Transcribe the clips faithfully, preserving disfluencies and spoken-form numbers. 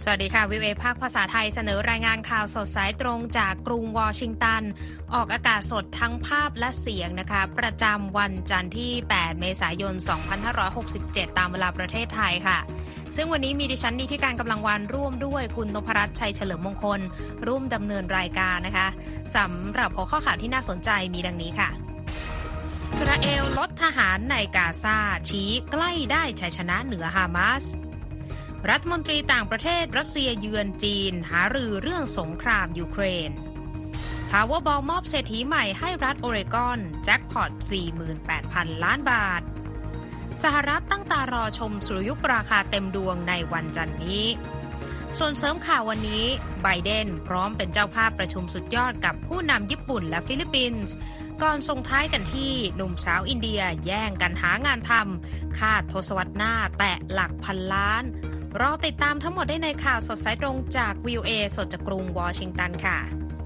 สวัสดีค่ะวิวเอภาคภาษาไทยเสนอรายงานข่าวสดสายตรงจากกรุงวอชิงตันออกอากาศสดทั้งภาพและเสียงนะคะประจำวันจันทร์ที่แปดเมษายนสองพันห้าร้อยหกสิบเจ็ดตามเวลาประเทศไทยค่ะซึ่งวันนี้มีดิฉันนิติการกำลังวันร่วมด้วยคุณนพรัตน์ชัยเฉลิมมงคลร่วมดำเนินรายการนะคะสำหรับหัวข้อข่าวที่น่าสนใจมีดังนี้ค่ะอิสราเอลลดทหารในกาซาชี้ใกล้ได้ชัยชนะเหนือฮามาสรัฐมนตรีต่างประเทศรัสเซียเยือนจีนหารือเรื่องสงครามยูเครน Powerball มอบเศรษฐีใหม่ให้รัฐโอเรกอนแจ็คพอต สี่หมื่นแปดพัน ล้านบาทสหรัฐตั้งตารอชมสุริยุปราคาเต็มดวงในวันจันทร์นี้ส่วนเสริมข่าววันนี้ไบเดนพร้อมเป็นเจ้าภาพประชุมสุดยอดกับผู้นำญี่ปุ่นและฟิลิปปินส์ก่อนส่งท้ายกันที่หนุ่มสาวอินเดียแย่งกันหางานทำคาดทศวรรษหน้าแตะหลักพันล้านรอติดตามทั้งหมดได้ในข่าวสดสายตรงจาก วี โอ เอ สดจากกรุงวอชิงตันค่ะ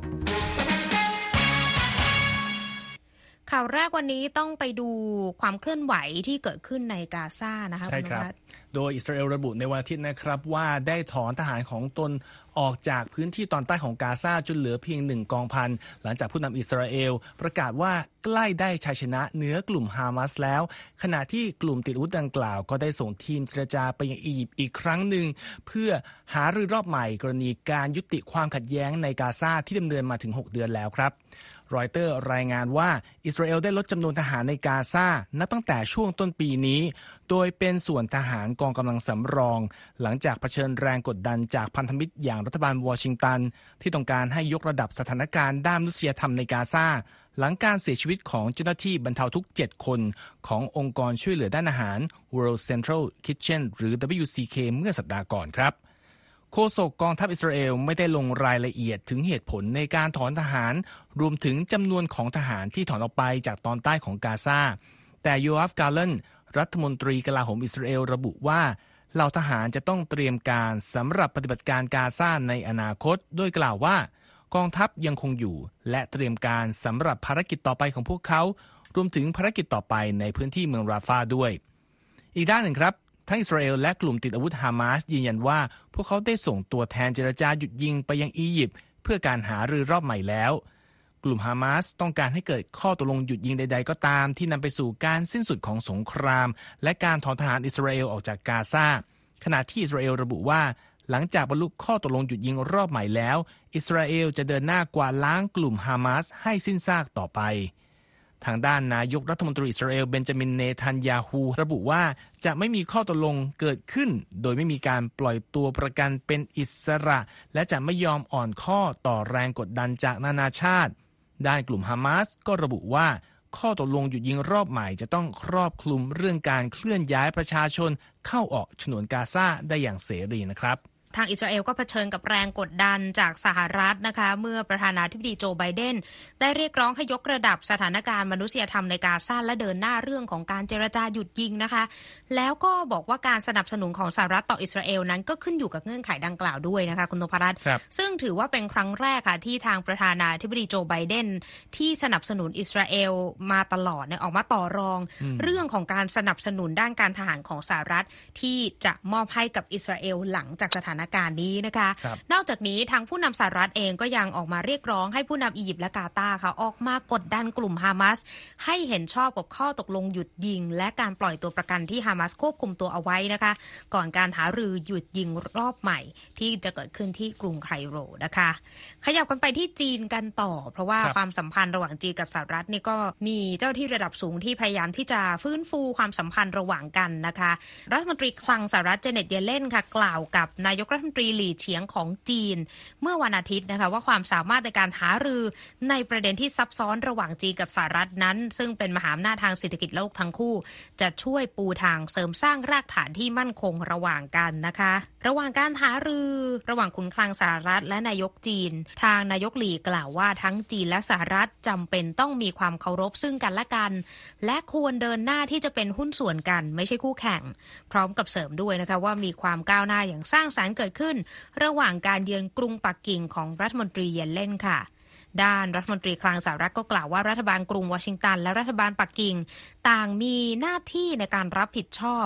ข่าวแรกวันนี้ต้องไปดูความเคลื่อนไหวที่เกิดขึ้นในกาซานะคะใช่ครับโดยอิสราเอลระบุในวันอาทิตย์นะครับว่าได้ถอนทหารของตนออกจากพื้นที่ตอนใต้ของกาซาจนเหลือเพียงหนึ่งกองพันหลังจากผู้นำอิสราเอลประกาศว่าใกล้ได้ชัยชนะเหนือกลุ่มฮามาสแล้วขณะที่กลุ่มติดอาวุธดังกล่าวก็ได้ส่งทีมเจรจาไปยังอียิปต์อีกครั้งหนึ่งเพื่อหารือรอบใหม่กรณีการยุติความขัดแย้งในกาซาที่ดำเนินมาถึงหกเดือนแล้วครับรอยเตอร์รายงานว่าอิสราเอลได้ลดจำนวนทหารในกาซานับตั้งแต่ช่วงต้นปีนี้โดยเป็นส่วนทหารกองกำลังสำรองหลังจากเผชิญแรงกดดันจากพันธมิตรอย่างรัฐบาลวอชิงตันที่ต้องการให้ยกระดับสถานการณ์ด้านมนุษยธรรมในกาซาหลังการเสียชีวิตของเจ้าหน้าที่บรรเทาทุกข์เจ็ดคนขององค์กรช่วยเหลือด้านอาหาร World Central Kitchen หรือ ดับเบิลยู ซี เค เมื่อสัปดาห์ก่อนครับโฆษกกองทัพอิสราเอลไม่ได้ลงรายละเอียดถึงเหตุผลในการถอนทหารรวมถึงจำนวนของทหารที่ถอนออกไปจากตอนใต้ของกาซาแต่โยอาฟ กาลันรัฐมนตรีกลาโหมอิสราเอลระบุว่าเหล่าทหารจะต้องเตรียมการสำหรับปฏิบัติการกาซาในอนาคตโดยกล่าวว่ากองทัพยังคงอยู่และเตรียมการสำหรับภารกิจต่อไปของพวกเขารวมถึงภารกิจต่อไปในพื้นที่เมืองราฟาด้วยอีกด้านหนึ่งครับทั้งอิสราเอลและกลุ่มติดอาวุธฮามาสยืนยันว่าพวกเขาได้ส่งตัวแทนเจรจาหยุดยิงไปยังอียิปต์เพื่อการหารือรอบใหม่แล้วกลุ่มฮามาสต้องการให้เกิดข้อตกลงหยุดยิงใดๆก็ตามที่นำไปสู่การสิ้นสุดของสงครามและการถอนทหารอิสราเอลออกจากกาซาขณะที่อิสราเอลระบุว่าหลังจากบรรลุข้อตกลงหยุดยิงรอบใหม่แล้วอิสราเอลจะเดินหน้ากวาดล้างกลุ่มฮามาสให้สิ้นซากต่อไปทางด้านนายกรัฐมนตรีอิสราเอลเบนจามินเนทันยาฮูระบุว่าจะไม่มีข้อตกลงเกิดขึ้นโดยไม่มีการปล่อยตัวประกันเป็นอิสระและจะไม่ยอมอ่อนข้อต่อแรงกดดันจากนานาชาติด้านกลุ่มฮามาสก็ระบุว่าข้อตกลงหยุดยิงรอบใหม่จะต้องครอบคลุมเรื่องการเคลื่อนย้ายประชาชนเข้าออกฉนวนกาซาได้อย่างเสรีนะครับทางอิสราเอลก็เผชิญกับแรงกดดันจากสหรัฐนะคะเมื่อประธานาธิบดีโจไบเดนได้เรียกร้องให้ยกระดับสถานการณ์มนุษยธรรมในกาซาและเดินหน้าเรื่องของการเจรจาหยุดยิงนะคะแล้วก็บอกว่าการสนับสนุนของสหรัฐต่ออิสราเอลนั้นก็ขึ้นอยู่กับเงื่อนไขดังกล่าวด้วยนะคะคุณนพรัตน์ซึ่งถือว่าเป็นครั้งแรกค่ะที่ทางประธานาธิบดีโจไบเดนที่สนับสนุนอิสราเอลมาตลอดเนี่ยออกมาต่อรองเรื่องของการสนับสนุนด้านการทหารของสหรัฐที่จะมอบให้กับอิสราเอลหลังจากสถานการณ์นี้นะคะนอกจากนี้ทางผู้นำสหรัฐเองก็ยังออกมาเรียกร้องให้ผู้นำอียิปต์และกาตาร์ค่ะออกมากดดันกลุ่มฮามาสให้เห็นชอบกับข้อตกลงหยุดยิงและการปล่อยตัวประกันที่ฮามาสควบคุมตัวเอาไว้นะคะก่อนการหารือหยุดยิงรอบใหม่ที่จะเกิดขึ้นที่กรุงไคโรนะคะขยับกันไปที่จีนกันต่อเพราะว่าความสัมพันธ์ระหว่างจีนกับสหรัฐนี่ก็มีเจ้าที่ระดับสูงที่พยายามที่จะฟื้นฟูความสัมพันธ์ระหว่างกันนะคะรัฐมนตรีคลังสหรัฐเจเน็ตเยเลนค่ะกล่าวกับนายกรัฐมนตรีหลี่เฉียงของจีนเมื่อวันอาทิตย์นะคะว่าความสามารถในการหารือในประเด็นที่ซับซ้อนระหว่างจีนกับสหรัฐนั้นซึ่งเป็นมหาอำนาจทางเศรษฐกิจโลกทั้งคู่จะช่วยปูทางเสริมสร้างรากฐานที่มั่นคงระหว่างกันนะคะระหว่างการหารือระหว่างขุนคลังสหรัฐและนายกจีนทางนายกหลี่กล่าวว่าทั้งจีนและสหรัฐจำเป็นต้องมีความเคารพซึ่งกันและกันและควรเดินหน้าที่จะเป็นหุ้นส่วนกันไม่ใช่คู่แข่งพร้อมกับเสริมด้วยนะคะว่ามีความก้าวหน้าอย่างสร้างสรรค์เกิดขึ้นระหว่างการเยือนกรุงปักกิ่งของรัฐมนตรีเยเลนค่ะด้านรัฐมนตรีคลังสหรัฐก็กล่าวว่ารัฐบาลกรุงวอชิงตันและรัฐบาลปักกิ่งต่างมีหน้าที่ในการรับผิดชอบ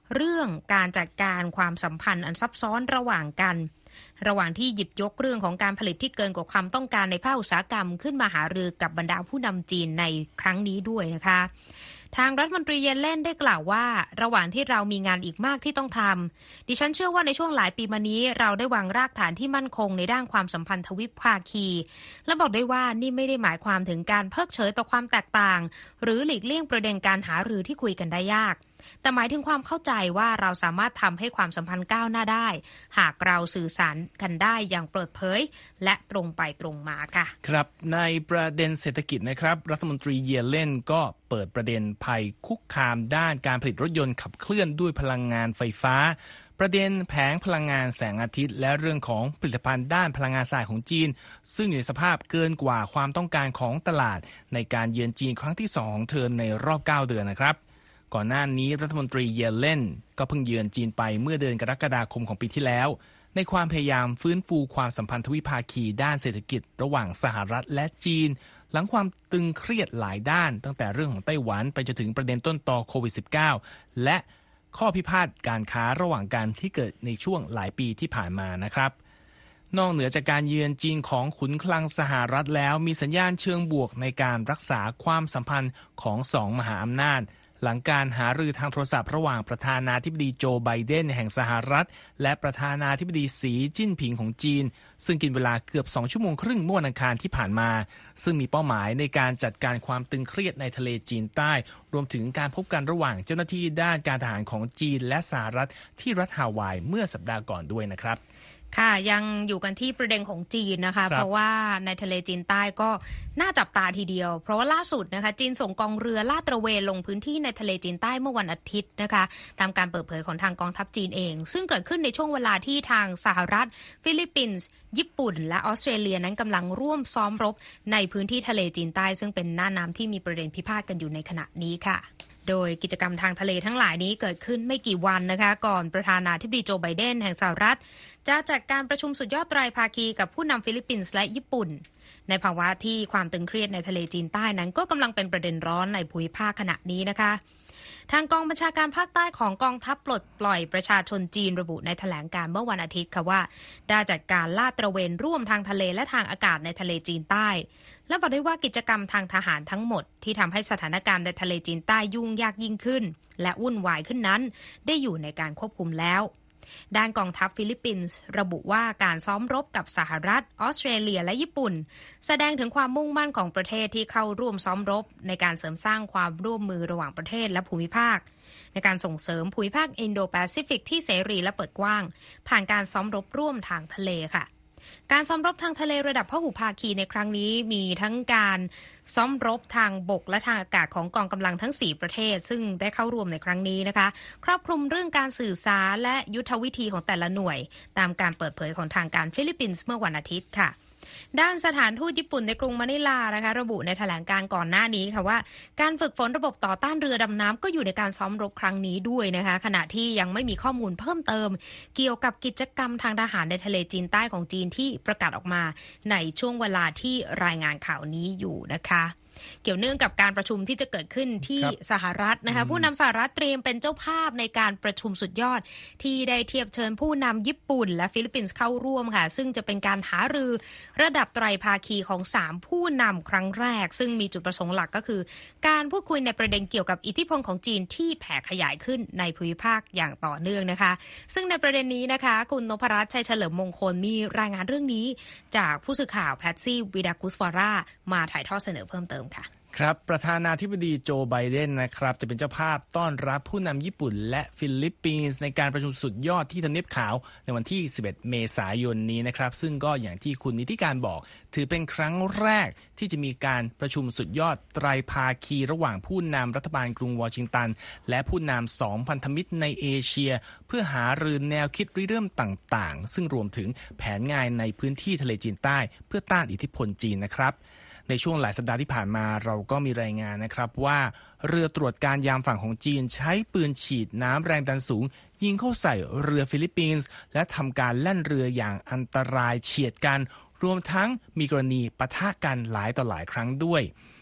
เรื่องการจัดการความสัมพันธ์อันซับซ้อนระหว่างกันระหว่างที่หยิบยกเรื่องของการผลิตที่เกินกว่าความต้องการในภาคอุตสาหกรรมขึ้นมาหารือกับบรรดาผู้นำจีนในครั้งนี้ด้วยนะคะทางรัฐมนตรีเยเลนได้กล่าวว่าระหว่างที่เรามีงานอีกมากที่ต้องทำดิฉันเชื่อว่าในช่วงหลายปีมานี้เราได้วางรากฐานที่มั่นคงในด้านความสัมพันธ์ทวิภาคีและบอกได้ว่านี่ไม่ได้หมายความถึงการเพิกเฉยต่อความแตกต่างหรือหลีกเลี่ยงประเด็นการหารือที่คุยกันได้ยากแต่หมายถึงความเข้าใจว่าเราสามารถทำให้ความสัมพันธ์ก้าวหน้าได้หากเราสื่อสารกันได้อย่างเปิดเผยและตรงไปตรงมาค่ะครับในประเด็นเศรษฐกิจนะครับรัฐมนตรีเยเลนก็เปิดประเด็นภัยคุกคามด้านการผลิตรถยนต์ขับเคลื่อนด้วยพลังงานไฟฟ้าประเด็นแผงพลังงานแสงอาทิตย์และเรื่องของผลิตภัณฑ์ด้านพลังงานสะอาดของจีนซึ่งอยู่ในสภาพเกินกว่าความต้องการของตลาดในการเยือนจีนครั้งที่สองของเธอในรอบเก้าเดือนนะครับก่อนหน้านี้รัฐมนตรีเยเลนก็เพิ่งเยือนจีนไปเมื่อเดือนกรกฎาคมของปีที่แล้วในความพยายามฟื้นฟูความสัมพันธ์ทวิภาคีด้านเศรษฐกิจระหว่างสหรัฐและจีนหลังความตึงเครียดหลายด้านตั้งแต่เรื่องของไต้หวันไปจนถึงประเด็นต้นตอโควิด สิบเก้า และข้อพิพาทการค้าระหว่างกันที่เกิดในช่วงหลายปีที่ผ่านมานะครับนอกเหนือจากการเยือนจีนของขุนคลังสหรัฐแล้วมีสัญญาณเชิงบวกในการรักษาความสัมพันธ์ของสองมหาอำนาจหลังการหารือทางโทรศัพท์ระหว่างประธานาธิบดีโจไบเดนแห่งสหรัฐและประธานาธิบดีสีจิ้นผิงของจีนซึ่งกินเวลาเกือบสองชั่วโมงครึ่งเมื่อวันอังคารที่ผ่านมาซึ่งมีเป้าหมายในการจัดการความตึงเครียดในทะเลจีนใต้รวมถึงการพบกันระหว่างเจ้าหน้าที่ด้านการทหารของจีนและสหรัฐที่รัฐฮาวายเมื่อสัปดาห์ก่อนด้วยนะครับค่ะยังอยู่กันที่ประเด็นของจีนนะคะเพราะว่าในทะเลจีนใต้ก็น่าจับตาทีเดียวเพราะว่าล่าสุดนะคะจีนส่งกองเรือลาดตระเวนลงพื้นที่ในทะเลจีนใต้เมื่อวันอาทิตย์นะคะตามการเปิดเผยของทางกองทัพจีนเองซึ่งเกิดขึ้นในช่วงเวลาที่ทางสหรัฐฟิลิปปินส์ญี่ปุ่นและออสเตรเลียนั้นกำลังร่วมซ้อมรบในพื้นที่ทะเลจีนใต้ซึ่งเป็นหน้าน้ำที่มีประเด็นพิพาทกันอยู่ในขณะนี้ค่ะโดยกิจกรรมทางทะเลทั้งหลายนี้เกิดขึ้นไม่กี่วันนะคะก่อนประธานาธิบดีโจไบเดนแห่งสหรัฐจะจัดการประชุมสุดยอดไตรภาคีกับผู้นำฟิลิปปินส์และญี่ปุ่นในภาวะที่ความตึงเครียดในทะเลจีนใต้นั้นก็กำลังเป็นประเด็นร้อนในภูมิภาคขณะนี้นะคะทางกองบัญชาการภาคใต้ของกองทัพปลดปล่อยประชาชนจีนระบุในแถลงการเมื่อวันอาทิตย์ค่ะว่าได้จัดการลาดตระเวนร่วมทางทะเลและทางอากาศในทะเลจีนใต้และบอกได้ว่ากิจกรรมทางทหารทั้งหมดที่ทำให้สถานการณ์ในทะเลจีนใต้ยุ่งยากยิ่งขึ้นและวุ่นวายขึ้นนั้นได้อยู่ในการควบคุมแล้วด้านกองทัพฟิลิปปินส์ระบุว่าการซ้อมรบกับสหรัฐออสเตรเลียและญี่ปุ่นแสดงถึงความมุ่งมั่นของประเทศที่เข้าร่วมซ้อมรบในการเสริมสร้างความร่วมมือระหว่างประเทศและภูมิภาคในการส่งเสริมภูมิภาคอินโดแปซิฟิกที่เสรีและเปิดกว้างผ่านการซ้อมรบร่วมทางทะเลค่ะการซ้อมรบทางทะเลระดับพหุภาคีในครั้งนี้มีทั้งการซ้อมรบทางบกและทางอากาศของกองกำลังทั้งสี่ประเทศซึ่งได้เข้าร่วมในครั้งนี้นะคะครอบคลุมเรื่องการสื่อสารและยุทธวิธีของแต่ละหน่วยตามการเปิดเผยของทางการฟิลิปปินส์เมื่อวันอาทิตย์ค่ะด้านสถานทูตญี่ปุ่นในกรุงมะนิลานะคะระบุในแถลงการก่อนหน้านี้ค่ะว่าการฝึกฝนระบบต่อต้านเรือดำน้ำก็อยู่ในการซ้อมรบครั้งนี้ด้วยนะคะขณะที่ยังไม่มีข้อมูลเพิ่มเติมเกี่ยวกับกิจกรรมทางทหารในทะเลจีนใต้ของจีนที่ประกาศออกมาในช่วงเวลาที่รายงานข่าวนี้อยู่นะคะเกี่ยวเนื่องกับการประชุมที่จะเกิดขึ้นที่สหรัฐนะคะผู้นำสหรัฐเตรียมเป็นเจ้าภาพในการประชุมสุดยอดที่ได้เทียบเชิญผู้นำญี่ปุ่นและฟิลิปปินส์เข้าร่วมค่ะซึ่งจะเป็นการหารือระดับไตรภาคีของสามผู้นำครั้งแรกซึ่งมีจุดประสงค์หลักก็คือการพูดคุยในประเด็นเกี่ยวกับอิทธิพลของจีนที่แผ่ขยายขึ้นในภูมิภาคอย่างต่อเนื่องนะคะซึ่งในประเด็นนี้นะคะคุณนพรัตน์ชัยเฉลิมมงคลมีรายงานเรื่องนี้จากผู้สื่อข่าวแพทซี่วิดากุสวารามาถ่ายทอดเสนอเพิ่มเติมค่ะครับประธานาธิบดีโจไบเดนนะครับจะเป็นเจ้าภาพต้อนรับผู้นำญี่ปุ่นและฟิลิปปินส์ในการประชุมสุดยอดที่ทำเนียบขาวในวันที่สิบเอ็ดเมษายนนี้นะครับซึ่งก็อย่างที่คุณนิติการบอกถือเป็นครั้งแรกที่จะมีการประชุมสุดยอดไตรภาคีระหว่างผู้นำรัฐบาลกรุงวอชิงตันและผู้นำสองพันธมิตรในเอเชียเพื่อหารือแนวคิดริเริ่มต่างๆซึ่งรวมถึงแผนงานในพื้นที่ทะเลจีนใต้เพื่อต้านอิทธิพลจีนนะครับในช่วงหลายสัปดาห์ที่ผ่านมาเราก็มีรายงานนะครับว่าเรือตรวจการยามฝั่งของจีนใช้ปืนฉีดน้ำแรงดันสูงยิงเข้าใส่เรือฟิลิปปินส์และทำการแล่นเรืออย่างอันตรายเฉียดกันรวมทั้งมีกรณีปะทะกันหลายต่อหลายครั้งด้วย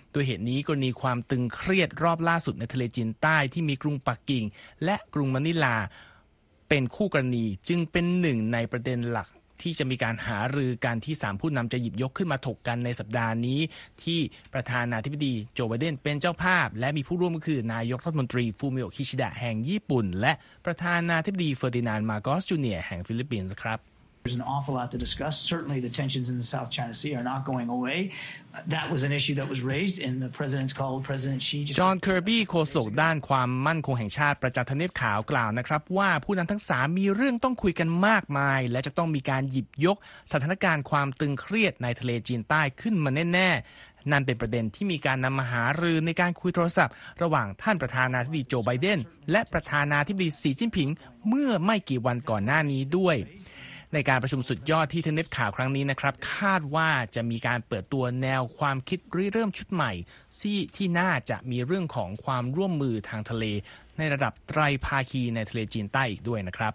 โดยเหตุนี้กรณีความตึงเครียดรอบล่าสุดในทะเลจีนใต้ที่มีกรุงปักกิ่งและกรุงมะนิลาเป็นคู่กรณีจึงเป็นหนึ่งในประเด็นหลักที่จะมีการหารือการที่สามผู้นำจะหยิบยกขึ้นมาถกกันในสัปดาห์นี้ที่ประธานาธิบดีโจไบเดนเป็นเจ้าภาพและมีผู้ร่วมก็คือนายกรัฐมนตรีฟูมิโอ คิชิดะแห่งญี่ปุ่นและประธานาธิบดีเฟอร์ดินานด์ มาโกส จูเนียร์แห่งฟิลิปปินส์ครับ There's an awful lot to discuss. Certainly, the tensions in the South China Sea are not going away. That was an issue that was raised in the president's call. President Xi just จอห์น เคอร์บี้โฆษกด้านความมั่นคงแห่งชาติประจำทำเนียบขาวกล่าวนะครับว่าผู้นำทั้งสามมีเรื่องต้องคุยกันมากมายและจะต้องมีการหยิบยกสถานการณ์ความตึงเครียดในทะเลจีนใต้ขึ้นมาแน่ๆนั่นเป็นประเด็นที่มีการนำมาหารือในการคุยโทรศัพท์ระหว่างท่านประธานาธิบดีโจไบเดนและประธานาธิบดีสีจิ้นผิงเมื่อไม่กี่วันก่อนหน้านี้ด้วยในการประชุมสุดยอดที่ทำเนียบขาวครั้งนี้นะครับคาดว่าจะมีการเปิดตัวแนวความคิดริเริ่มชุดใหม่ที่ที่น่าจะมีเรื่องของความร่วมมือทางทะเลในระดับไตรภาคีในทะเลจีนใต้อีกด้วยนะครับ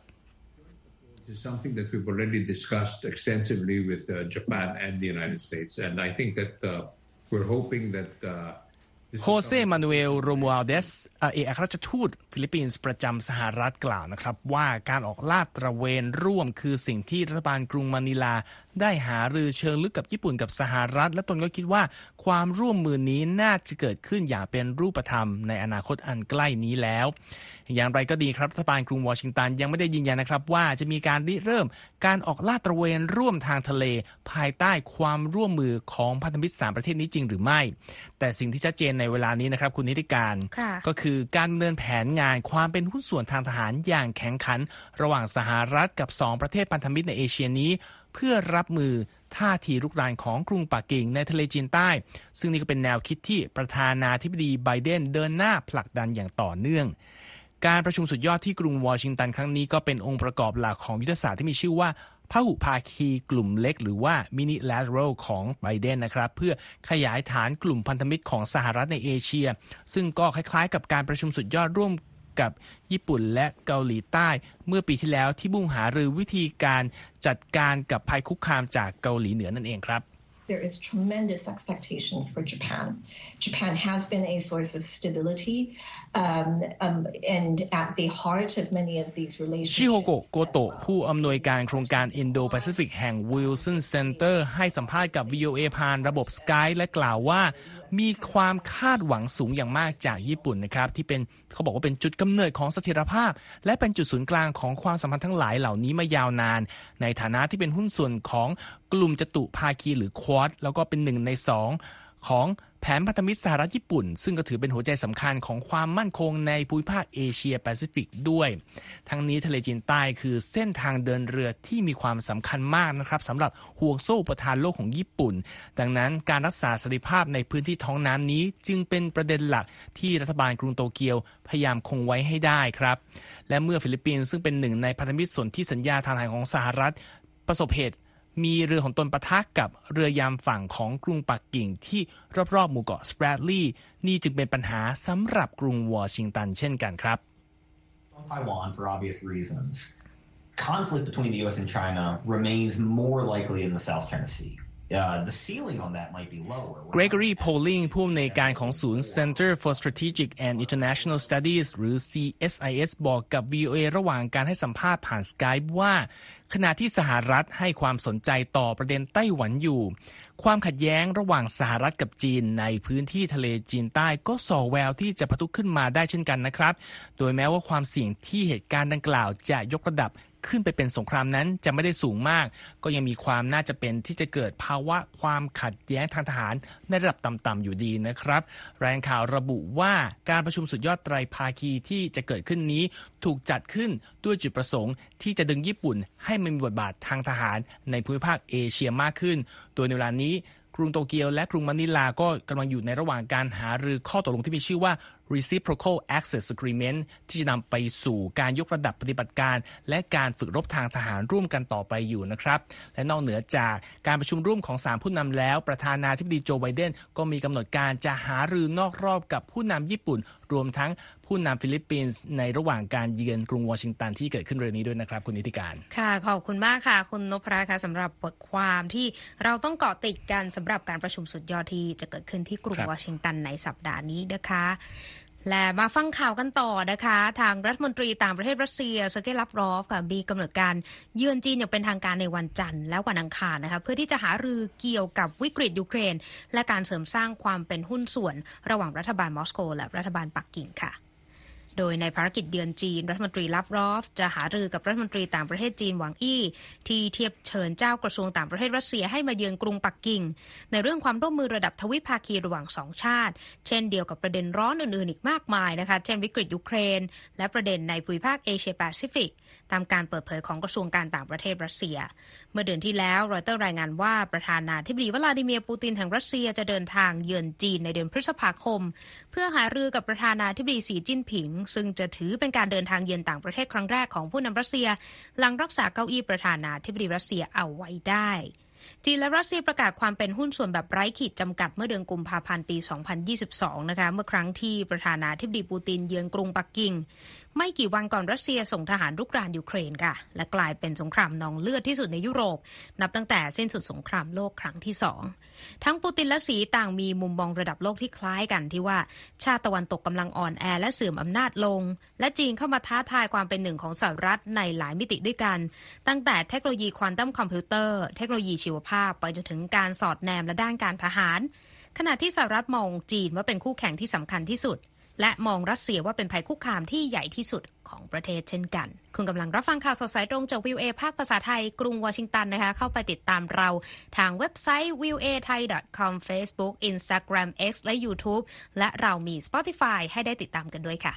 It's something that we've already discussed extensively with uh, Japan and the United States, and I think that uh, we're hoping that uh,โฮเซ มานูเอล โรมูอัลเดสเอกอัครราชทูตฟิลิปปินส์ประจำสหรัฐกล่าวนะครับว่าการออกลาดตระเวนร่วมคือสิ่งที่รัฐบาลกรุงมะนิลาได้หารือเชิงลึกกับญี่ปุ่นกับสหรัฐและตนก็คิดว่าความร่วมมือนี้น่าจะเกิดขึ้นอย่างเป็นรูปธรรมในอนาคตอันใกล้นี้แล้วอย่างไรก็ดีครับรัฐบาลกรุงวอชิงตันยังไม่ได้ยืนยันนะครับว่าจะมีการริเริ่มการออกลาดตระเวนร่วมทางทะเลภายใต้ความร่วมมือของพันธมิตรสามประเทศนี้จริงหรือไม่แต่สิ่งที่ชัดเจนในเวลานี้นะครับคุณนิติการก็คือการดำเนินแผนงานความเป็นหุ้นส่วนทางทหารอย่างแข็งขันระหว่างสหรัฐกับสองประเทศพันธมิตรในเอเชียนี้เพื่อรับมือท่าทีรุกรานของกรุงปักกิ่งในทะเลจีนใต้ซึ่งนี่ก็เป็นแนวคิดที่ประธานาธิบดีไบเดนเดินหน้าผลักดันอย่างต่อเนื่องการประชุมสุดยอดที่กรุงวอชิงตันครั้งนี้ก็เป็นองค์ประกอบหลักของยุทธศาสตร์ที่มีชื่อว่าพหุภาคีกลุ่มเล็กหรือว่ามินิลาเทอรัลของไบเดนนะครับเพื่อขยายฐานกลุ่มพันธมิตรของสหรัฐในเอเชียซึ่งก็คล้ายๆกับการประชุมสุดยอดร่วมกับญี่ปุ่นและเกาหลีใต้เมื่อปีที่แล้วที่มุ่งหารือวิธีการจัดการกับภัยคุกคามจากเกาหลีเหนือนั่นเองครับ There is tremendous expectations for Japan. Japan has been a source of stability, um, um, and at the heart of many of these relationships. ชิโฮโกะ โกโตะผู้อำนวยการโครงการ Indo-Pacific แห่ง Wilson Center ให้สัมภาษณ์กับ วี โอ เอ ผ่านระบบ Skype และกล่าวว่ามีความคาดหวังสูงอย่างมากจากญี่ปุ่นนะครับที่เป็นเขาบอกว่าเป็นจุดกำเนิดของเสถียรภาพและเป็นจุดศูนย์กลางของความสัมพันธ์ทั้งหลายเหล่านี้มายาวนานในฐานะที่เป็นหุ้นส่วนของกลุ่มจตุภาคีหรือควอดแล้วก็เป็นหนึ่งในสองของแผนพันธมิตรสหรัฐญี่ปุ่นซึ่งก็ถือเป็นหัวใจสำคัญของความมั่นคงในภูมิภาคเอเชียแปซิฟิกด้วยทั้งนี้ทะเลจีนใต้คือเส้นทางเดินเรือที่มีความสำคัญมากนะครับสำหรับห่วงโซ่อุปทานโลกของญี่ปุ่นดังนั้นการรักษาเสรีภาพในพื้นที่ท้องน้ำนี้จึงเป็นประเด็นหลักที่รัฐบาลกรุงโตเกียวพยายามคงไว้ให้ได้ครับและเมื่อฟิลิปปินส์ซึ่งเป็นหนึ่งในพันธมิตรสนธิสัญญาทางทหารของสหรัฐประสบเหตุมีเรือของตนปะทะกับเรือยามฝั่งของกรุงปักกิ่งที่รอบๆหมู่เกาะสแปรดลีย์นี่จึงเป็นปัญหาสำหรับกรุงวอชิงตันเช่นกันครับ Taiwan for obvious reasons. Conflict between the ยู เอส and China remains more likely in the South China Sea. Uh, the ceiling on that might be lower. Gregory Poling ผู้อำนวยการของศูนย์ Center for Strategic and International Studies หรือ ซี เอส ไอ เอส บอกกับ วี โอ เอ ระหว่างการให้สัมภาษณ์ผ่าน Skype ว่าขณะที่สหรัฐให้ความสนใจต่อประเด็นไต้หวันอยู่ความขัดแย้งระหว่างสหรัฐกับจีนในพื้นที่ทะเลจีนใต้ก็ส่อแววที่จะปะทุขึ้นมาได้เช่นกันนะครับโดยแม้ว่าความเสี่ยงที่เหตุการณ์ดังกล่าวจะยกระดับขึ้นไปเป็นสงครามนั้นจะไม่ได้สูงมากก็ยังมีความน่าจะเป็นที่จะเกิดภาวะความขัดแย้งทางทหารในระดับต่ำๆอยู่ดีนะครับรายงานข่าวระบุว่าการประชุมสุดยอดไตรภาคีที่จะเกิดขึ้นนี้ถูกจัดขึ้นด้วยจุดประสงค์ที่จะดึงญี่ปุ่นให้มีบทบาททางทหารในภูมิภาคเอเชียมากขึ้นโดยในเวลานี้กรุงโตเกียวและกรุงมะนิลาก็กำลังอยู่ในระหว่างการหารือข้อตกลงที่มีชื่อว่า Reciprocal Access Agreement ที่จะนำไปสู่การยกระดับปฏิบัติการและการฝึกรบทางทหารร่วมกันต่อไปอยู่นะครับและนอกเหนือจากการประชุมร่วมของสามผู้นำแล้วประธานาธิบดีโจไบเดนก็มีกำหนดการจะหารือนอกรอบกับผู้นำญี่ปุ่นรวมทั้งผู้นำฟิลิปปินส์ในระหว่างการเยือนกรุงวอชิงตันที่เกิดขึ้นเร็วนี้ด้วยนะครับคุณนิติการค่ะขอบคุณมากค่ะคุณนพรัตน์ค่ะสำหรับบทความที่เราต้องเกาะติดกันสำหรับการประชุมสุดยอดที่จะเกิดขึ้นที่กรุงวอชิงตันในสัปดาห์นี้นะคะและมาฟังข่าวกันต่อนะคะทางรัฐมนตรีต่างประเทศรัสเซียเซอร์เกย์ ลาฟรอฟค่ะมีกำหนดการเยือนจีนอย่างเป็นทางการในวันจันทร์และวันอังคารนะคะเพื่อที่จะหารือเกี่ยวกับวิกฤตยูเครนและการเสริมสร้างความเป็นหุ้นส่วนระหว่างรัฐบาลมอสโกและรัฐบาลปักกิ่งค่ะโดยในภารกิจเยือนจีนรัฐมนตรีลาฟรอฟจะหารือกับรัฐมนตรีต่างประเทศจีนหวังอี้ที่เทียบเชิญเจ้ากระทรวงต่างประเทศรัสเซียให้มาเยือนกรุงปักกิ่งในเรื่องความร่วมมือระดับทวิภาคีระหว่างสองชาติเช่นเดียวกับประเด็นร้อนอื่นๆอีกมากมายนะคะเช่นวิกฤตยูเครนและประเด็นในภูมิภาคเอเชียแปซิฟิกตามการเปิดเผยของกระทรวงการต่างประเทศรัสเซียเมื่อเดือนที่แล้วรอยเตอร์รายงานว่าประธานาธิบดีวลาดิเมียร์ปูตินแห่งรัสเซียจะเดินทางเยือนจีนในเดือนพฤษภาคมเพื่อหารือกับประธานาธิบดีสีจิ้นผิงซึ่งจะถือเป็นการเดินทางเยือนต่างประเทศครั้งแรกของผู้นำรัสเซียหลังรักษาเก้าอี้ประธานาธิบดีรัสเซียเอาไว้ได้จีนและรัสเซียประกาศความเป็นหุ้นส่วนแบบไร้ขีดจำกัดเมื่อเดือนกุมภาพันธ์ปีสองพันยี่สิบสองนะคะเมื่อครั้งที่ประธานาธิบดีปูตินเยือนกรุงปักกิ่งไม่กี่วันก่อนรัสเซียส่งทหารรุกรานยูเครนค่ะและกลายเป็นสงครามนองเลือดที่สุดในยุโรปนับตั้งแต่สิ้นสุดสงครามโลกครั้งที่สองทั้งปูตินและสีต่างมีมุมมองระดับโลกที่คล้ายกันที่ว่าชาติตะวันตกกำลังอ่อนแอและเสื่อมอำนาจลงและจีนเข้ามาท้าทายความเป็นหนึ่งของสหรัฐในหลายมิติด้วยกันตั้งแต่เทคโนโลยีควอนตัมคอมพิวเตอร์เทคโนโลยีชีวภาพไปจนถึงการสอดแนมและด้านการทหารขณะที่สหรัฐมองจีนว่าเป็นคู่แข่งที่สำคัญที่สุดและมองรัสเซียว่าเป็นภัยคุกคามที่ใหญ่ที่สุดของประเทศเช่นกันคุณกำลังรับฟังข่าวสดสายตรงจาก วี โอ เอ ภาคภาษาไทยกรุงวอชิงตันนะคะเข้าไปติดตามเราทางเว็บไซต์ วี โอ เอ ไทย ดอท คอม Facebook Instagram X และ YouTube และเรามี Spotify ให้ได้ติดตามกันด้วยค่ะ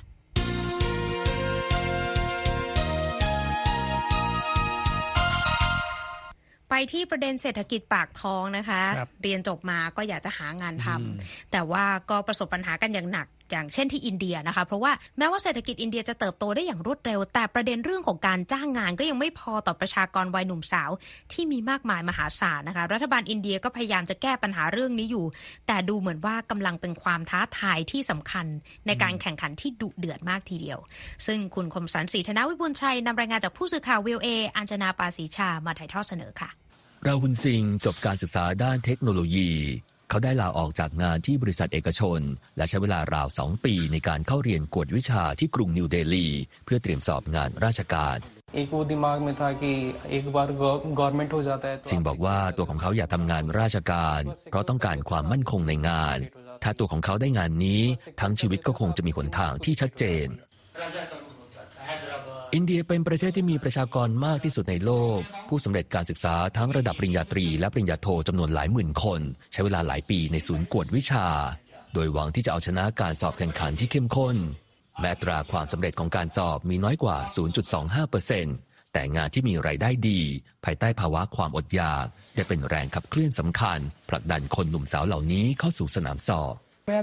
ไปที่ประเด็นเศรษฐกิจปากท้องนะคะเรียนจบมาก็อยากจะหางานทำแต่ว่าก็ประสบปัญหากันอย่างหนักอย่างเช่นที่อินเดียนะคะเพราะว่าแม้ว่าเศรษฐกิจอินเดียจะเติบโตได้อย่างรวดเร็วแต่ประเด็นเรื่องของการจ้างงานก็ยังไม่พอต่อประชากรวัยหนุ่มสาวที่มีมากมายมหาศาลนะคะรัฐบาลอินเดียก็พยายามจะแก้ปัญหาเรื่องนี้อยู่แต่ดูเหมือนว่ากำลังเป็นความท้าทายที่สำคัญในการแข่งขันที่ดุเดือดมากทีเดียวซึ่งคุณคมสันต์ ศรีธนวิบูลย์ชัยนำรายงานจากผู้สื่อข่าว วี โอ เอ อัญชนาปาสีชามาถ่ายทอดเสนอค่ะราหุลสิงห์จบการศึกษาด้านเทคโนโลยีเขาได้ลาออกจากงานที่บริษัทเอกชนและใช้เวลาราวสองปีในการเข้าเรียนกวดวิชาที่กรุงนิวเดลีเพื่อเตรียมสอบงานราชการสิงห์บอกว่าตัวของเขาอยากทำงานราชการเพราะต้องการความมั่นคงในงานถ้าตัวของเขาได้งานนี้ทั้งชีวิตก็คงจะมีหนทางที่ชัดเจนอินเดียเป็นประเทศที่มีประชากรมากที่สุดในโลกผู้สำเร็จการศึกษาทั้งระดับปริญญาตรีและปริญญาโทจำนวนหลายหมื่นคนใช้เวลาหลายปีในศูนย์กวดวิชาโดยหวังที่จะเอาชนะการสอบแข่งขันที่เข้มข้นแม้ตราความสำเร็จของการสอบมีน้อยกว่า ศูนย์จุดสองห้าเปอร์เซ็นต์ แต่งานที่มีรายได้ดีภายใต้ภาวะความอดอยากได้เป็นแรงขับเคลื่อนสำคัญผลักดันคนหนุ่มสาวเหล่านี้เข้าสู่สนามสอบ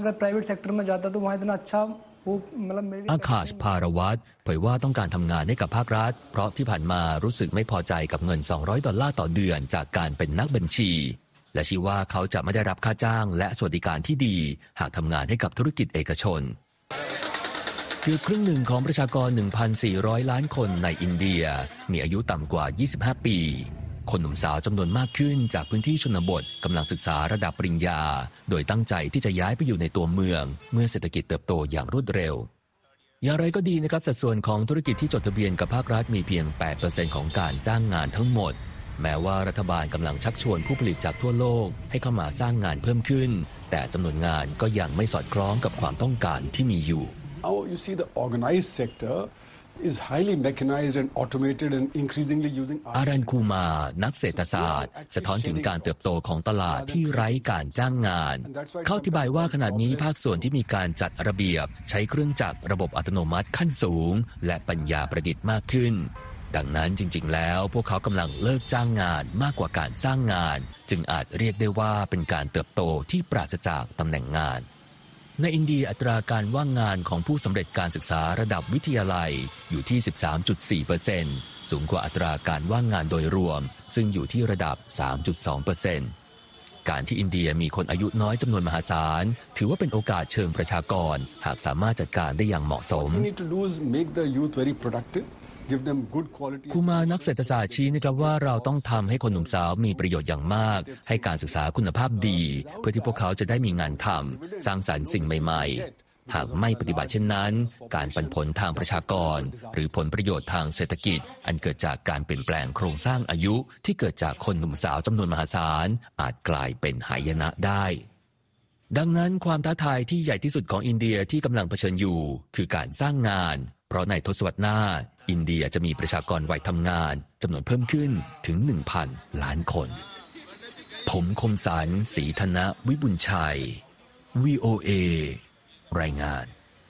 อาคาช ภารวัตรเผยว่าต้องการทำงานให้กับภาครัฐเพราะที่ผ่านมารู้สึกไม่พอใจกับเงินสองร้อยดอลลาร์ต่อเดือนจากการเป็นนักบัญชีและชี้ว่าเขาจะไม่ได้รับค่าจ้างและสวัสดิการที่ดีหากทำงานให้กับธุรกิจเอกชนเกือบครึ่งหนึ่งของประชากร หนึ่งพันสี่ร้อย ล้านคนในอินเดียมีอายุต่ำกว่ายี่สิบห้าปีคนหนุ่มสาวจำนวนมากขึ้นจากพื้นที่ชนบทกำลังศึกษาระดับปริญญาโดยตั้งใจที่จะย้ายไปอยู่ในตัวเมืองเมื่อเศรษฐกิจเติบโตอย่างรวดเร็วอย่างไรก็ดีนะครับสัดส่วนของธุรกิจที่จดทะเบียนกับภาครัฐมีเพียง แปดเปอร์เซ็นต์ ของการจ้างงานทั้งหมดแม้ว่ารัฐบาลกำลังชักชวนผู้ผลิตจากทั่วโลกให้เข้ามาสร้างงานเพิ่มขึ้นแต่จำนวนงานก็ยังไม่สอดคล้องกับความต้องการที่มีอยู่ Now you see the organized sector is highly mechanized and automated and increasingly using อารันคูมานักเศรษฐศาสตร์สะท้อนถึงการเติบโตของตลาดที่ไร้การจ้างงานเขาอธิบายว่าขณะนี้ภาคส่วนที่มีการจัดระเบียบใช้เครื่องจักรระบบอัตโนมัติขั้นสูงและปัญญาประดิษฐ์มากขึ้นดังนั้นจริงๆแล้วพวกเขากำลังเลิกจ้างงานมากกว่าการสร้างงานจึงอาจเรียกได้ว่าเป็นการเติบโตที่ปราศจากตำแหน่งงานในอินเดียอัตราการว่างงานของผู้สำเร็จการศึกษาระดับวิทยาลัยอยู่ที่ สิบสามจุดสี่เปอร์เซ็นต์ สูงกว่าอัตราการว่างงานโดยรวมซึ่งอยู่ที่ระดับ สามจุดสองเปอร์เซ็นต์ การที่อินเดียมีคนอายุน้อยจำนวนมหาศาลถือว่าเป็นโอกาสเชิงประชากรหากสามารถจัดการได้อย่างเหมาะสมคูมานักเศรษฐศาสตร์ชี้นะครับว่าเราต้องทำให้คนหนุ่มสาวมีประโยชน์อย่างมากให้การศึกษาคุณภาพดีเพื่อที่พวกเขาจะได้มีงานทำสร้างสรรค์สิ่งใหม่ๆหากไม่ปฏิบัติเช่นนั้นการปันผลทางประชากรหรือผลประโยชน์ทางเศรษฐกิจอันเกิดจากการเปลี่ยนแปลงโครงสร้างอายุที่เกิดจากคนหนุ่มสาวจำนวนมหาศาลอาจกลายเป็นหายนะได้ดังนั้นความท้าทายที่ใหญ่ที่สุดของอินเดียที่กำลังเผชิญอยู่คือการสร้างงานเพราะในทศวรรษหน้าอินเดียจะมีประชากรวัยทำงานจำนวนเพิ่มขึ้นถึง หนึ่งพัน ล้านคนผมคมสันต์ ศรีธนวิบุญชัย วี โอ เอ รายงาน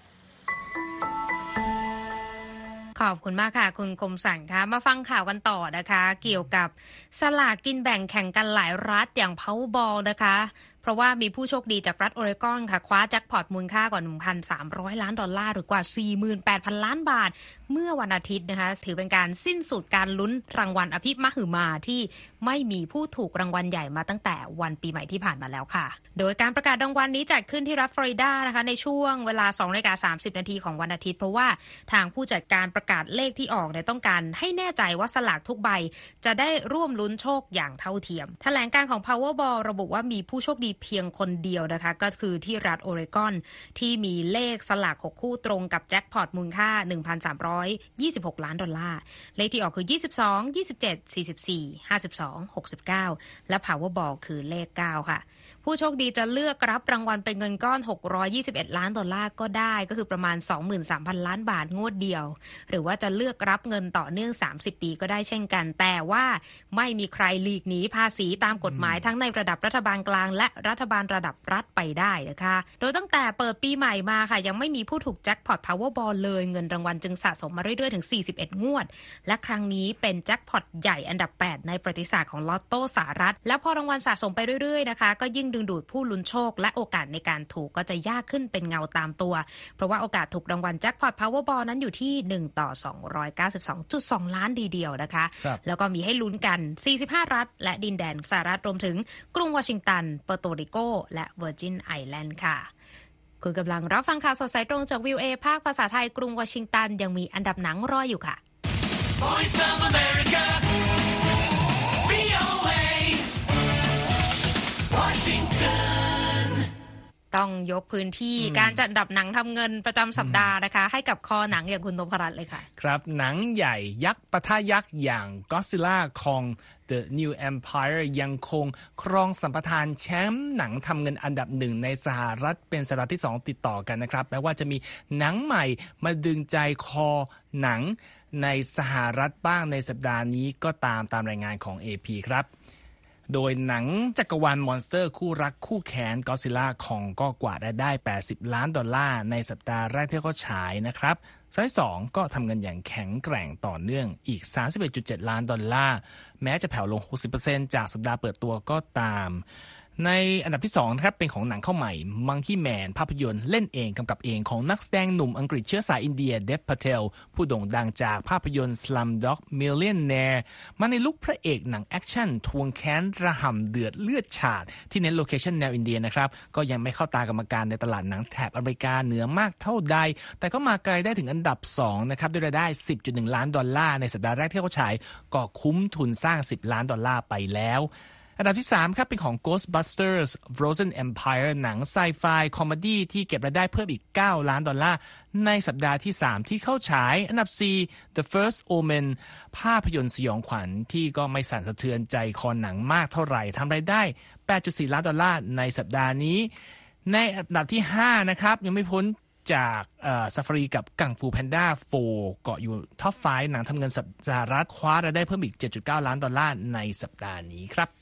ขอบคุณมากค่ะคุณคมสันต์คะมาฟังข่าวกันต่อนะคะเกี่ยวกับสลากกินแบ่งแข่งกันหลายรัฐอย่าง Powerball นะคะเพราะว่ามีผู้โชคดีจากรัฐโอเรกอนค่ะคว้าแจ็คพอตมูลค่ากว่า หนึ่งพันสามร้อย ล้านดอลลาร์หรือกว่า สี่หมื่นแปดพัน ล้านบาทเมื่อวันอาทิตย์นะคะถือเป็นการสิ้นสุดการลุ้นรางวัลอภิมหึมาที่ไม่มีผู้ถูกรางวัลใหญ่มาตั้งแต่วันปีใหม่ที่ผ่านมาแล้วค่ะโดยการประกาศรางวัลนี้จัดขึ้นที่รัฐฟลอริดานะคะในช่วงเวลา สองนาฬิกาสามสิบนาทีของวันอาทิตย์เพราะว่าทางผู้จัดการประกาศเลขที่ออกเนี่ยต้องการให้แน่ใจว่าสลากทุกใบจะได้ร่วมลุ้นโชคอย่างเท่าเทียมแถลงการของ Powerball ระบุว่ามีผู้โชคดีเพียงคนเดียวนะคะก็คือที่รัฐโอเรกอนที่มีเลขสลากหกคู่ตรงกับแจ็คพอตมูลค่า หนึ่งพันสามร้อยยี่สิบหก ล้านดอลลาร์เลขที่ออกคือยี่สิบสอง ยี่สิบเจ็ด สี่สิบสี่ ห้าสิบสอง หกสิบเก้าและ Powerball คือเลขเก้าค่ะผู้โชคดีจะเลือกรับรางวัลเป็นเงินก้อนหกร้อยยี่สิบเอ็ดล้านดอลลาร์ก็ได้ก็คือประมาณ สองหมื่นสามพัน ล้านบาทงวดเดียวหรือว่าจะเลือกรับเงินต่อเนื่องสามสิบปีก็ได้เช่นกันแต่ว่าไม่มีใครหลีกหนีภาษีตามกฎหมายทั้งในระดับรัฐบาลกลางและรัฐบาลระดับรัฐไปได้นะคะโดยตั้งแต่เปิดปีใหม่มาค่ะยังไม่มีผู้ถูกแจ็คพอต Powerball เลยเงินรางวัลจึงสะสมมาเรื่อยๆถึงสี่สิบเอ็ดงวดและครั้งนี้เป็นแจ็คพอตใหญ่อันดับแปดในประวัติศาสตร์ของลอตโต้สหรัฐและพอรางวัลสะสมไปเรื่อยๆนะคะก็ยิ่งดึงดูดผู้ลุ้นโชคและโอกาสในการถูกก็จะยากขึ้นเป็นเงาตามตัวเพราะว่าโอกาสถูกรางวัลแจ็คพอต Powerball นั้นอยู่ที่หนึ่งต่อสองร้อยเก้าสิบสองจุดสอง ล้านดีเดียวนะคะแล้วก็มีให้ลุ้นกันสี่สิบห้ารัฐและดินแดนสหรัฐรวมถึงกรุงวอชิงตันเปอร์โตริโกและเวอร์จินไอแลนด์ค่ะคุณกำลังรับฟังข่าวสดสายตรงจาก วี โอ เอ ภาคภาษาไทยกรุงวอชิงตันยังมีอันดับหนังรออยู่ค่ะ Voice of America วี โอ เอ Washington ต้องยกพื้นที่การจัดอันดับหนังทำเงินประจำสัปดาห์นะคะให้กับคอหนังอย่างคุณนพรัตน์เลยค่ะครับหนังใหญ่ยักษ์ปะทะยักษ์อย่าง Godzilla Kong The New Empire ยังคงครองสัมปทานแชมป์หนังทำเงินอันดับหนึ่งในสหรัฐเป็นสัปดาห์ที่สองติดต่อกันนะครับแม้ว่าจะมีหนังใหม่มาดึงใจคอหนังในสหรัฐบ้างในสัปดาห์นี้ก็ตามตามรายงานของ เอ พี ครับโดยหนังจักรวาลมอนสเตอร์คู่รักคู่แค้น Godzilla Kong ก็กวาดได้แปดสิบล้านดอลลาร์ในสัปดาห์แรกที่เขาฉายนะครับสัปดาห์ที่สองก็ทำเงินอย่างแข็งแกร่งต่อเนื่องอีก สามสิบเอ็ดจุดเจ็ด ล้านดอลลาร์แม้จะแผ่วลง หกสิบเปอร์เซ็นต์ จากสัปดาห์เปิดตัวก็ตามในอันดับที่สองนะครับเป็นของหนังเข้าใหม่ Monkey Man ภาพยนตร์เล่นเองกำกับเองของนักแสดงหนุ่มอังกฤษเชื้อสายอินเดียเดฟ พาเทลผู้โด่งดังจากภาพยนตร์ Slumdog Millionaire มาในลุคพระเอกหนังแอคชั่นทวงแค้นระห่ำเดือดเลือดฉาดที่เน้นโลเคชั่นแนวอินเดียนะครับก็ยังไม่เข้าตากรรมการในตลาดหนังแถบอเมริกาเหนือมากเท่าใดแต่ก็มาไกลได้ถึงอันดับสองนะครับด้วยรายได้ สิบจุดหนึ่ง ล้านดอลลาร์ในสัปดาห์แรกที่เขาฉายก็คุ้มทุนสร้างสิบล้านดอลลาร์ไปแล้วอันดับที่สามครับเป็นของ Ghostbusters Frozen Empire หนังไซไฟคอมเมดี้ที่เก็บรายได้เพิ่มอีกเก้าล้านดอลลาร์ในสัปดาห์ที่สามที่เข้าฉายอันดับสี่ The First Omen ภาพยนตร์สยองขวัญที่ก็ไม่สั่นสะเทือนใจคอหนังมากเท่าไหร่ทำรายได้ แปดจุดสี่ ล้านดอลลาร์ในสัปดาห์นี้ในอันดับที่ห้านะครับยังไม่พ้นจากซาฟารีกับกังฟูแพนด้าโฟร์เกาะอยู่ท็อปไฟว์หนังทำเงินสหรัฐคว้ารายได้เพิ่มอีก เจ็ดจุดเก้า ล้านดอลลาร์ในสัปดาห์นี้ครับ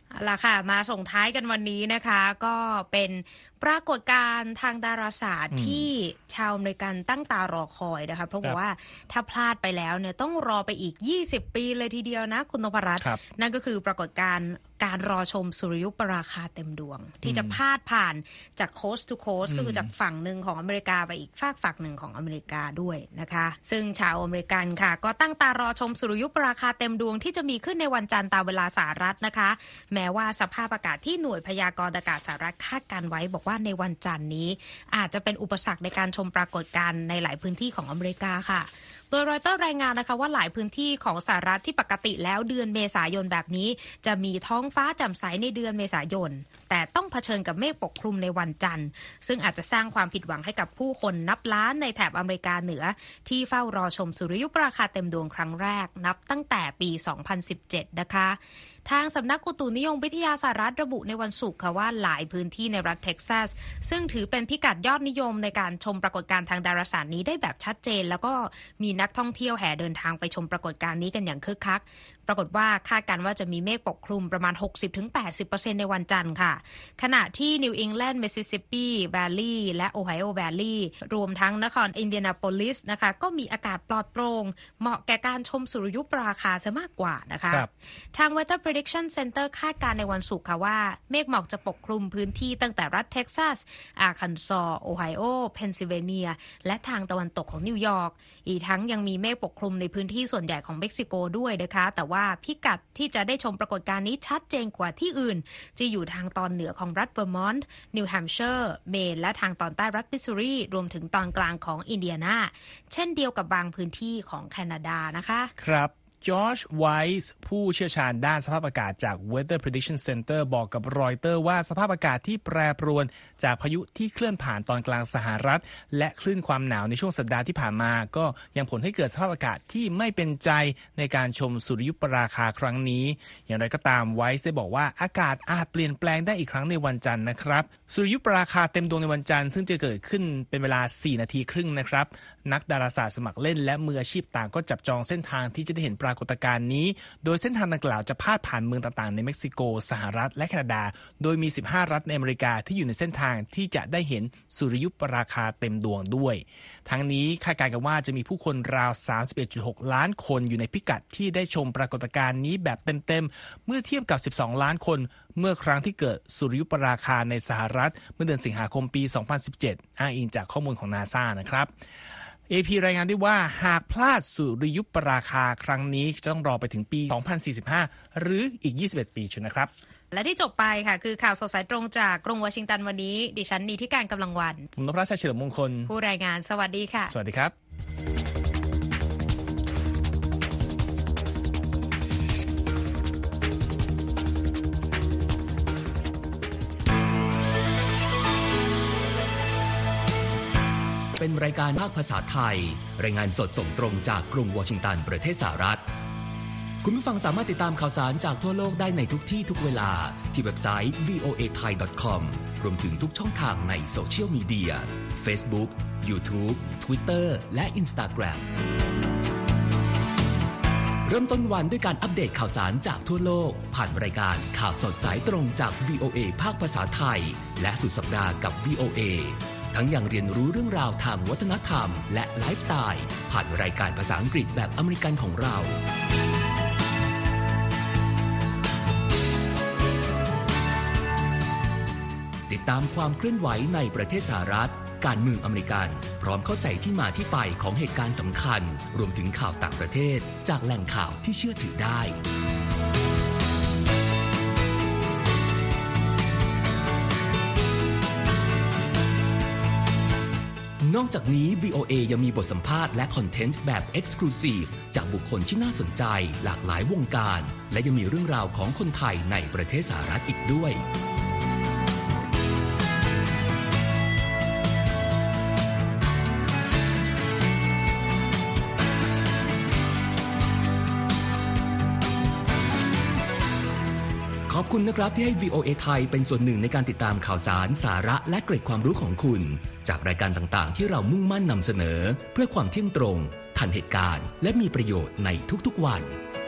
เอาล่ะค่ะมาส่งท้ายกันวันนี้นะคะก็เป็นปรากฏการณ์ทางดาราศาสตร์ที่ชาวอเมริกันตั้งตารอคอยนะคะเพราะว่าถ้าพลาดไปแล้วเนี่ยต้องรอไปอีกยี่สิบปีเลยทีเดียวนะคุณนพรัตน์นั่นก็คือปรากฏการณ์การรอชมสุริยุปราคาเต็มดวงที่จะพาดผ่านจากโคสต์ทูโคสต์ก็คือจากฝั่งหนึ่งของอเมริกาไปอีกฝากฝั่งหนึ่งของอเมริกาด้วยนะคะซึ่งชาวอเมริกันค่ะก็ตั้งตารอชมสุริยุปราคาเต็มดวงที่จะมีขึ้นในวันจันทร์ตามเวลาสหรัฐนะคะแม้ว่าสภาพอากาศที่หน่วยพยากรณ์อากาศสหรัฐคาดการไว้บอกว่าในวันจันทร์นี้อาจจะเป็นอุปสรรคในการชมปรากฏการณ์ในหลายพื้นที่ของอเมริกาค่ะโดยรอยเตอร์รายงานนะคะว่าหลายพื้นที่ของสหรัฐที่ปกติแล้วเดือนเมษายนแบบนี้จะมีท้องฟ้าแจ่มใสในเดือนเมษายนแต่ต้องเผชิญกับเมฆปกคลุมในวันจันทร์ซึ่งอาจจะสร้างความผิดหวังให้กับผู้คนนับล้านในแถบอเมริกาเหนือที่เฝ้ารอชมสุริยุปราคาเต็มดวงครั้งแรกนับตั้งแต่ปีสองพันสิบเจ็ดนะคะทางสำนักอุตุนิยมวิทยาสหรัฐระบุในวันศุกร์ค่ะว่าหลายพื้นที่ในรัฐเท็กซัสซึ่งถือเป็นพิกัดยอดนิยมในการชมปรากฏการณ์ทางดาราศาสตร์นี้ได้แบบชัดเจนแล้วก็มีนักท่องเที่ยวแห่เดินทางไปชมปรากฏการณ์นี้กันอย่างคึกคักปรากฏว่าคาดการณ์ว่าจะมีเมฆปกคลุมประมาณ หกสิบถึงแปดสิบเปอร์เซ็นต์ ในวันจันทร์ค่ะขณะที่นิวอิงแลนด์มิสซิสซิปปีแวลลีย์และโอไฮโอแวลลีย์รวมทั้งนครอินเดียนาโพลิสนะคะก็มีอากาศปลอดโปร่งเหมาะแก่การชมสุริยุปราคาซะมากกว่านะคะทาง Weather Prediction Center คาดการณ์ในวันศุกร์ค่ะว่าเมฆหมอกจะปกคลุมพื้นที่ตั้งแต่รัฐเท็กซัสอาร์คันซอสโอไฮโอเพนซิลเวเนียและทางตะวันตกของนิวยอร์กอีกทั้งยังมีเมฆปกคลุมในพื้นที่ส่วนใหญ่ของเม็กซิโกด้วยนะคะแต่ว่าพิกัดที่จะได้ชมปรากฏการณ์นี้ชัดเจนกว่าที่อื่นจะอยู่ทางตอนเหนือของรัฐเวอร์มอนต์นิวแฮมป์เชอร์เมนและทางตอนใต้รัฐมิสซูรีรวมถึงตอนกลางของอินเดียนาเช่นเดียวกับบางพื้นที่ของแคนาดานะคะครับจอร์จไวส์ผู้เชี่ยวชาญด้านสภาพอากาศจาก Weather Prediction Center บอกกับรอยเตอร์ว่าสภาพอากาศที่แปรปรวนจากพายุที่เคลื่อนผ่านตอนกลางสหรัฐและคลื่นความหนาวในช่วงสัปดาห์ที่ผ่านมาก็ยังผลให้เกิดสภาพอากาศที่ไม่เป็นใจในการชมสุริยุปราคาครั้งนี้อย่างไรก็ตามไวส์ได้บอกว่าอากาศอาจเปลี่ยนแปลงได้อีกครั้งในวันจันทร์นะครับสุริยุปราคาเต็มดวงในวันจันทร์ซึ่งจะเกิดขึ้นเป็นเวลาสี่นาทีครึ่งนะครับนักดาราศาสตร์สมัครเล่นและมืออาชีพต่างก็จับจองเส้นทางที่จะได้เห็นปรากฏการณ์นี้โดยเส้นทางดังกล่าวจะพาดผ่านเมืองต่างๆในเม็กซิโกสหรัฐและแคนาดาโดยมีสิบห้ารัฐในอเมริกาที่อยู่ในเส้นทางที่จะได้เห็นสุริยุปราคาเต็มดวงด้วยทั้งนี้คาดการณ์กันว่าจะมีผู้คนราว สามสิบเอ็ดจุดหก ล้านคนอยู่ในพิกัดที่ได้ชมปรากฏการณ์นี้แบบเต็มๆเมื่อเทียบกับสิบสองล้านคนเมื่อครั้งที่เกิดสุริยุปราคาในสหรัฐเมื่อเดือนสิงหาคมปีสองพันสิบเจ็ดอ้างอิงจากข้อมูลของ NASA นะครับเอ พี รายงานด้วยว่าหากพลาดสุริยุปราคาครั้งนี้จะต้องรอไปถึงปีสองพันสี่สิบห้าหรืออีกยี่สิบเอ็ดปีชนนะครับและที่จบไปค่ะคือข่าวสดสายตรงจากกรุงวอชิงตันวันนี้ดิฉันนีที่การกำลังวันผมนพรัตน์เฉลิมมงคลผู้รายงานสวัสดีค่ะสวัสดีครับเป็นรายการภาคภาษาไทยรายงานสดส่งตรงจากกรุงวอชิงตันประเทศสหรัฐคุณผู้ฟังสามารถติดตามข่าวสารจากทั่วโลกได้ในทุกที่ทุกเวลาที่เว็บไซต์ วี โอ เอ ไทย ดอท คอม รวมถึงทุกช่องทางในโซเชียลมีเดีย Facebook YouTube Twitter และ Instagram เริ่มต้นวันด้วยการอัปเดตข่าวสารจากทั่วโลกผ่านรายการข่าวสดสายตรงจาก วี โอ เอ ภาคภาษาไทยและสุดสัปดาห์กับ วี โอ เอทั้งยังเรียนรู้เรื่องราวทางวัฒนธรรมและไลฟ์สไตล์ผ่านรายการภาษาอังกฤษแบบอเมริกันของเราติดตามความเคลื่อนไหวในประเทศสหรัฐการเมืองอเมริกันพร้อมเข้าใจที่มาที่ไปของเหตุการณ์สำคัญรวมถึงข่าวต่างประเทศจากแหล่งข่าวที่เชื่อถือได้นอกจากนี้ วี โอ เอ ยังมีบทสัมภาษณ์และคอนเทนต์แบบ Exclusive จากบุคคลที่น่าสนใจหลากหลายวงการและยังมีเรื่องราวของคนไทยในประเทศสหรัฐอีกด้วยขอบคุณนะครับที่ให้ วี โอ เอ ไทยเป็นส่วนหนึ่งในการติดตามข่าวสารสาระและเกร็ดความรู้ของคุณจากรายการต่างๆที่เรามุ่งมั่นนำเสนอเพื่อความเที่ยงตรงทันเหตุการณ์และมีประโยชน์ในทุกๆวัน